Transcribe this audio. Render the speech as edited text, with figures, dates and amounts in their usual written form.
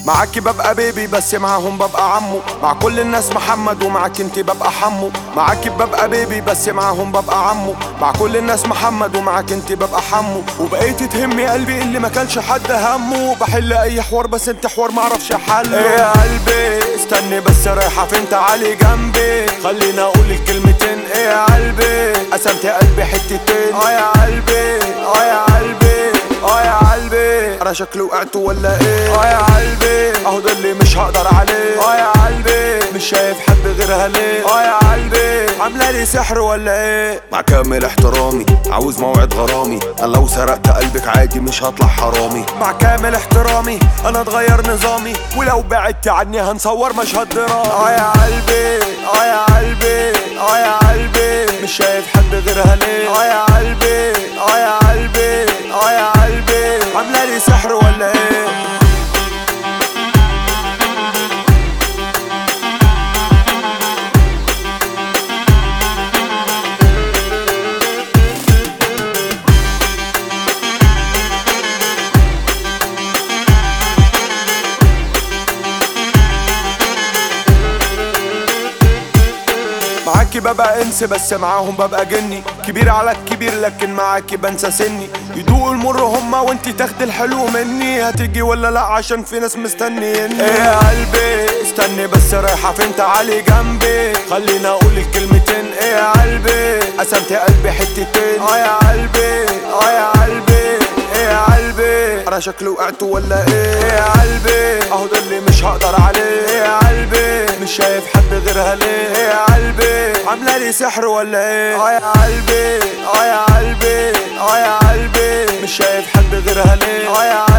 معاكي ببقى بيبي بس معاهم ببقى عمو، مع كل الناس محمد ومعاك انتي ببقى حمو. معاكي ببقى بيبي بس معاهم ببقى عمو، مع كل الناس محمد ومعاك انتي ببقى حمو. وبقيتي تهمي قلبي اللي ما كانش حد همه، بحل اي حوار بس انت حوار معرفش حله. ايه يا قلبي استني بس رايحة فين، تعالي جنبي خلينا اقول الكلمتين. ايه يا قلبي قسمت قلبي حتتين. يا قلبي يا قلبي يا قلبي انا شكلي وقعت ولا ايه؟ يا قلبي اهو ده اللي مش هقدر عليه. يا قلبي مش شايف حد غيرها ليه؟ يا قلبي عامله لي سحر ولا ايه؟ مع كامل احترامي عاوز موعد غرامي، انا لو سرقت قلبك عادي مش هطلع حرامي. مع كامل احترامي انا اتغير نظامي، ولو بعدت عني هنصور مشهد درامي. يا قلبي يا قلبي يا قلبي مش شايف حد غيرها ليه؟ يا قلبي يا قلبي يا قلبي عامله لي سحر ولا ايه؟ معاكي ببقى انس بس معاهم ببقى جني، كبير على الكبير لكن معاكي بنسى سني. يدوقوا المر هما وانتي تاخدي الحلو مني، هتيجي ولا لا عشان في ناس مستنيني. ايه يا قلبي استني بس رايحة فين، تعالي جنبي خلينا اقول الكلمتين. ايه يا قلبي قسمت قلبي حتتين. يا قلبي يا قلبي ايه يا قلبي انا شكلي وقعت ولا ايه؟ يا قلبي اهو ده اللي مش هقدر عليه. يا قلبي مش شايف حد غيرها ليه؟ يا قلبي عامله لي سحر ولا ايه؟ يا قلبي يا قلبي يا قلبي مش شايف حد غيرها ليه؟